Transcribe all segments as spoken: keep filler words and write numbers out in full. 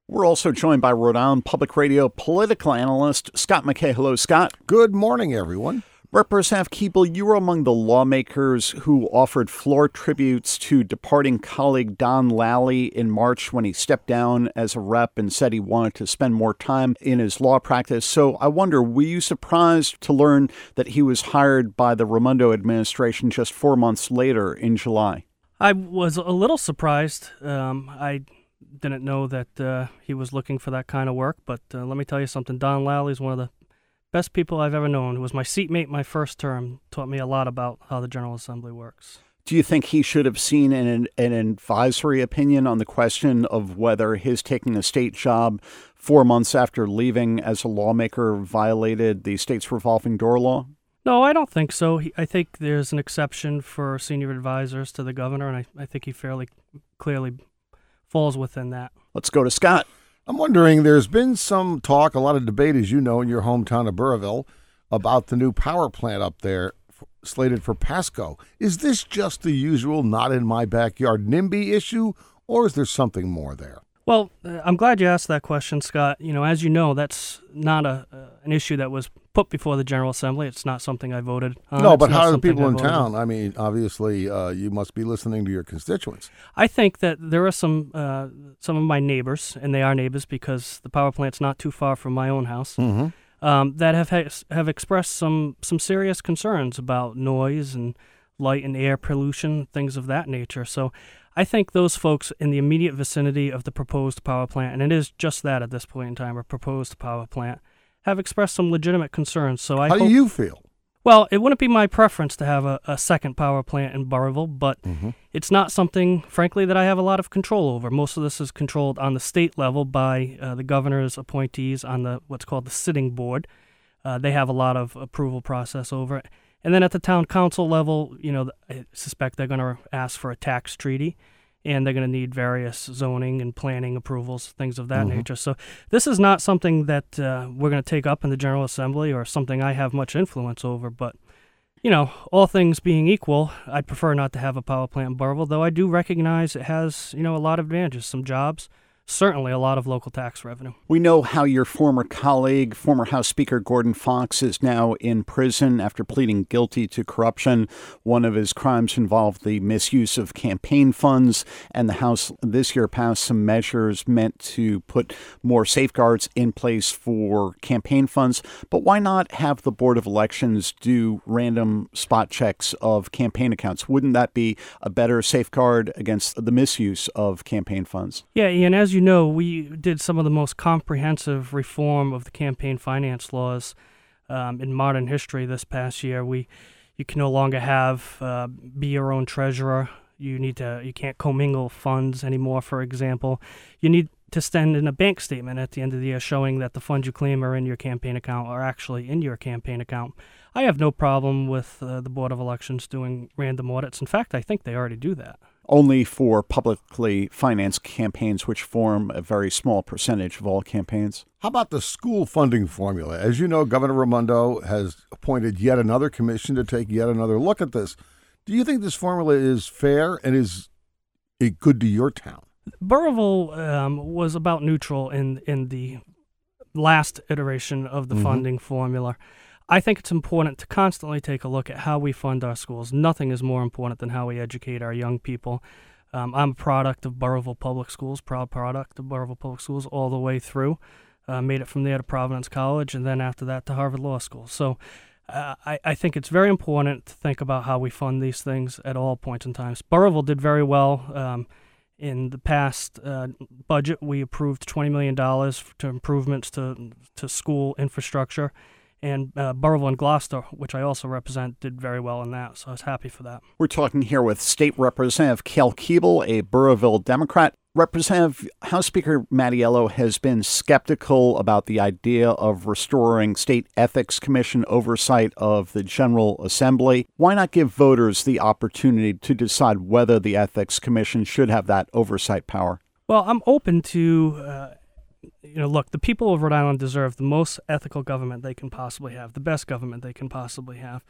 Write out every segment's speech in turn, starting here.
We're also joined by Rhode Island Public Radio political analyst Scott McKay. Hello, Scott. Good morning, everyone. Representative Keeble, you were among the lawmakers who offered floor tributes to departing colleague Don Lally in March when he stepped down as a rep and said he wanted to spend more time in his law practice. So I wonder, were you surprised to learn that he was hired by the Raimondo administration just four months later in July? I was a little surprised. Um, I didn't know that uh, he was looking for that kind of work, but uh, let me tell you something. Don Lally is one of the best people I've ever known. He was my seatmate my first term, taught me a lot about how the General Assembly works. Do you think he should have seen an, an advisory opinion on the question of whether his taking a state job four months after leaving as a lawmaker violated the state's revolving door law? No, I don't think so. He, I think there's an exception for senior advisors to the governor, and I, I think he fairly clearly falls within that. Let's go to Scott. I'm wondering, there's been some talk, a lot of debate, as you know, in your hometown of Burrillville, about the new power plant up there slated for Pasco. Is this just the usual not in my backyard NIMBY issue, or is there something more there? Well, uh, I'm glad you asked that question, Scott. You know, as you know, that's not a uh, an issue that was put before the General Assembly. It's not something I voted on. No, It's but not how do the something people I in voted town? on. I mean, obviously, uh, you must be listening to your constituents. I think that there are some uh, some of my neighbors, and they are neighbors because the power plant's not too far from my own house, Mm-hmm. um, that have ha- have expressed some some serious concerns about noise and light and air pollution, things of that nature. So I think those folks in the immediate vicinity of the proposed power plant, and it is just that at this point in time, a proposed power plant, have expressed some legitimate concerns. So I How hope, do you feel? Well, it wouldn't be my preference to have a, a second power plant in Burrillville, but Mm-hmm. it's not something, frankly, that I have a lot of control over. Most of this is controlled on the state level by uh, the governor's appointees on the what's called the sitting board. Uh, they have a lot of approval process over it. And then at the town council level, you know, I suspect they're going to ask for a tax treaty, and they're going to need various zoning and planning approvals, things of that Mhm. nature. So this is not something that uh, we're going to take up in the General Assembly or something I have much influence over. But, you know, all things being equal, I'd prefer not to have a power plant in Burrillville, though I do recognize it has, you know, a lot of advantages, some jobs, certainly a lot of local tax revenue. We know how your former colleague, former House Speaker Gordon Fox, is now in prison after pleading guilty to corruption. One of his crimes involved the misuse of campaign funds, and the House this year passed some measures meant to put more safeguards in place for campaign funds. But why not have the Board of Elections do random spot checks of campaign accounts? Wouldn't that be a better safeguard against the misuse of campaign funds? Yeah, Ian, as you know, we did some of the most comprehensive reform of the campaign finance laws um, in modern history this past year. We, you can no longer have uh, be your own treasurer. You need to, you can't commingle funds anymore. For example, you need to send in a bank statement at the end of the year showing that the funds you claim are in your campaign account are actually in your campaign account. I have no problem with uh, the Board of Elections doing random audits. In fact, I think they already do that. Only for publicly financed campaigns, which form a very small percentage of all campaigns. How about the school funding formula? As you know, Governor Raimondo has appointed yet another commission to take yet another look at this. Do you think this formula is fair and is it good to your town? Burrillville um, was about neutral in, in the last iteration of the Mhm. funding formula. I think it's important to constantly take a look at how we fund our schools. Nothing is more important than how we educate our young people. Um, I'm a product of Burrillville Public Schools, proud product of Burrillville Public Schools all the way through. Uh, made it from there to Providence College, and then after that to Harvard Law School. So uh, I, I think it's very important to think about how we fund these things at all points in time. Burrillville did very well. Um, in the past uh, budget, we approved twenty million dollars to improvements to, to school infrastructure. And uh, Burrillville and Gloucester, which I also represent, did very well in that, so I was happy for that. We're talking here with State Representative Kel Keeble, a Burrillville Democrat. Representative, House Speaker Mattiello has been skeptical about the idea of restoring State Ethics Commission oversight of the General Assembly. Why not give voters the opportunity to decide whether the Ethics Commission should have that oversight power? Well, I'm open to... Uh, You know, look, the people of Rhode Island deserve the most ethical government they can possibly have, the best government they can possibly have.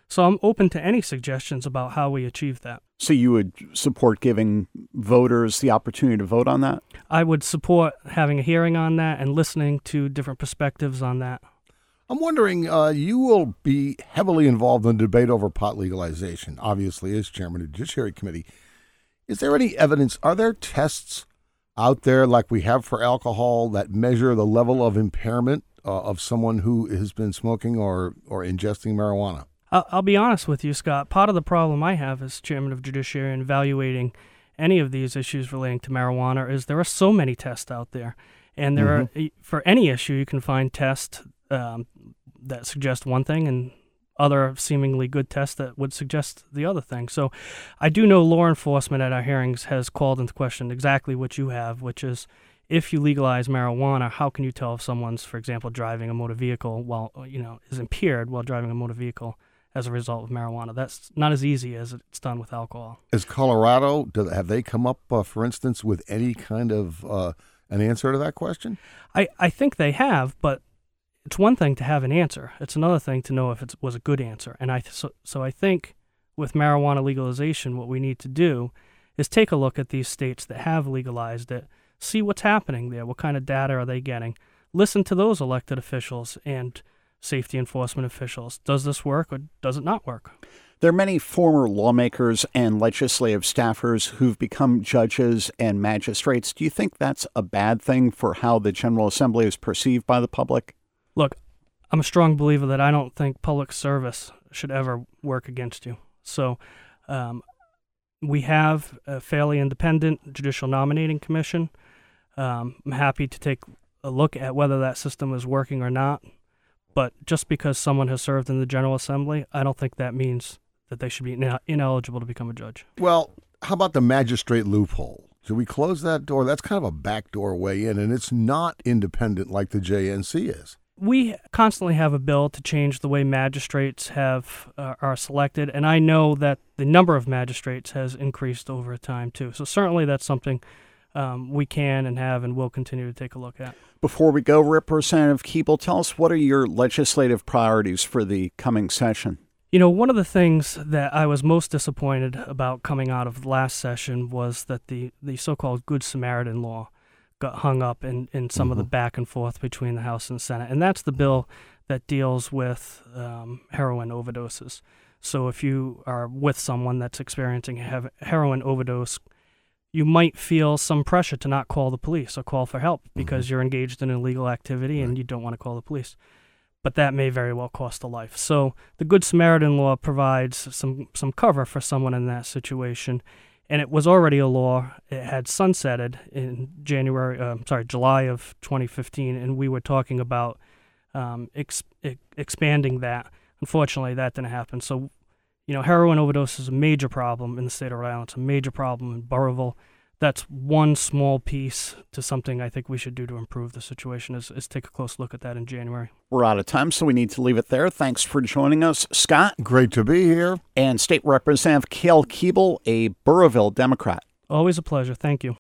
So I'm open to any suggestions about how we achieve that. So you would support giving voters the opportunity to vote on that? I would support having a hearing on that and listening to different perspectives on that. I'm wondering, uh, you will be heavily involved in the debate over pot legalization, obviously, as chairman of the Judiciary Committee. Is there any evidence, are there tests out there like we have for alcohol that measure the level of impairment uh, of someone who has been smoking or, or ingesting marijuana? I'll, I'll be honest with you, Scott. Part of the problem I have as chairman of Judiciary in evaluating any of these issues relating to marijuana is there are so many tests out there. And there mm-hmm. are, for any issue, you can find tests um, that suggest one thing and other seemingly good tests that would suggest the other thing. So I do know law enforcement at our hearings has called into question exactly what you have, which is if you legalize marijuana, how can you tell if someone's, for example, driving a motor vehicle while, you know, is impaired while driving a motor vehicle as a result of marijuana? That's not as easy as it's done with alcohol. Is Colorado, do, have they come up, uh, for instance, with any kind of uh, an answer to that question? I, I think they have, but it's one thing to have an answer. It's another thing to know if it was a good answer. And I so, so I think with marijuana legalization, what we need to do is take a look at these states that have legalized it, see what's happening there, what kind of data are they getting, listen to those elected officials and safety enforcement officials. Does this work or does it not work? There are many former lawmakers and legislative staffers who've become judges and magistrates. Do you think that's a bad thing for how the General Assembly is perceived by the public? Look, I'm a strong believer that I don't think public service should ever work against you. So um, we have a fairly independent judicial nominating commission. Um, I'm happy to take a look at whether that system is working or not. But just because someone has served in the General Assembly, I don't think that means that they should be ine- ineligible to become a judge. Well, how about the magistrate loophole? Should we close that door? That's kind of a backdoor way in, and it's not independent like the J N C is. We constantly have a bill to change the way magistrates have uh, are selected, and I know that the number of magistrates has increased over time, too. So certainly that's something um, we can and have and will continue to take a look at. Before we go, Representative Keeble, tell us what are your legislative priorities for the coming session? You know, one of the things that I was most disappointed about coming out of the last session was that the, the so-called Good Samaritan law got hung up in, in some mm-hmm. of the back and forth between the House and Senate. And that's the bill that deals with um, heroin overdoses. So if you are with someone that's experiencing a heroin overdose, you might feel some pressure to not call the police or call for help because mm-hmm. you're engaged in illegal activity right. and you don't want to call the police. But that may very well cost a life. So the Good Samaritan law provides some, some cover for someone in that situation. And it was already a law. It had sunsetted in January, uh, sorry, July of twenty fifteen, and we were talking about um, ex- ex- expanding that. Unfortunately, that didn't happen. So, you know, heroin overdose is a major problem in the state of Rhode Island. It's a major problem in Burrillville. That's one small piece to something I think we should do to improve the situation is, is take a close look at that in January. We're out of time, so we need to leave it there. Thanks for joining us, Scott. Great to be here. And State Representative Cale Keeble, a Burrillville Democrat. Always a pleasure. Thank you.